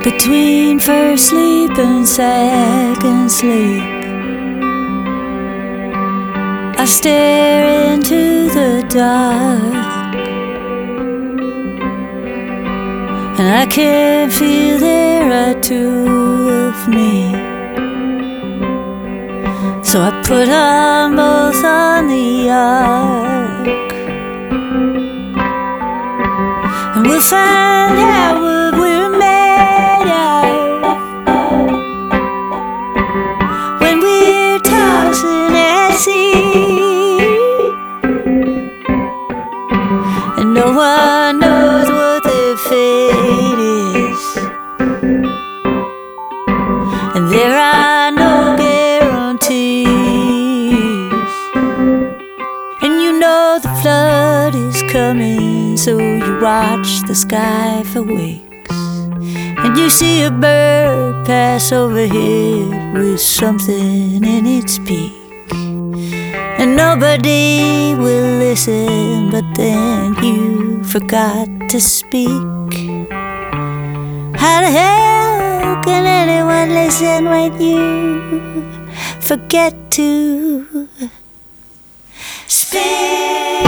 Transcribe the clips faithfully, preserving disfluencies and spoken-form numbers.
Between first sleep and second sleep, I stare into the dark, and I can feel there are two of me. So I put them both on the ark, and we'll find out what we're made of when we're tossing at sea. And no one knows what their fate is, and there are no guarantees. And you know the flood is coming, so you watch the sky for weeks, and you see a bird pass overhead with something in its beak. And nobody will listen, but then you forgot to speak. How the hell can anyone listen when you forget to speak?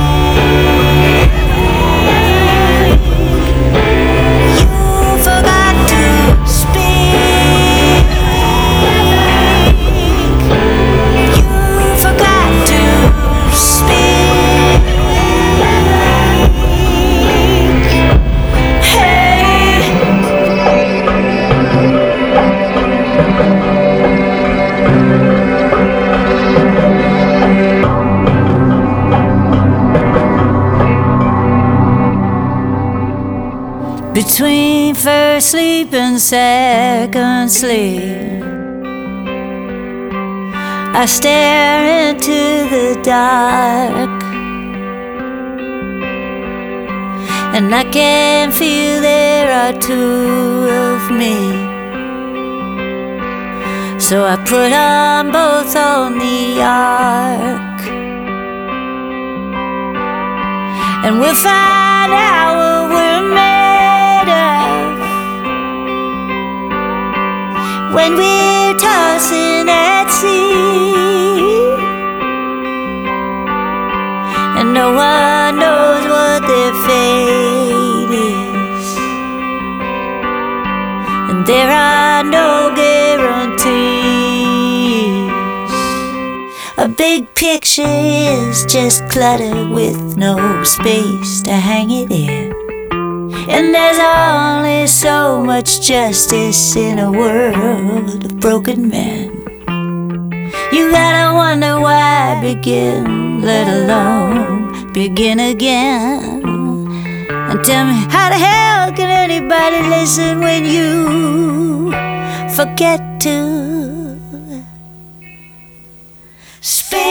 You forgot to speak. You forgot to speak. Hey. Between first sleep and second sleep, I stare into the dark, and I can feel there are two of me. So I put them both on the ark, and we'll find out what we're made of when we're tossing at sea. And no one knows what their fate is, and there are no guarantees. A big picture is just clutter with no space to hang it in, and there's only so much justice in a world of broken men. You gotta wonder why begin, let alone begin again. And tell me, how the hell can anybody listen when you forget to speak?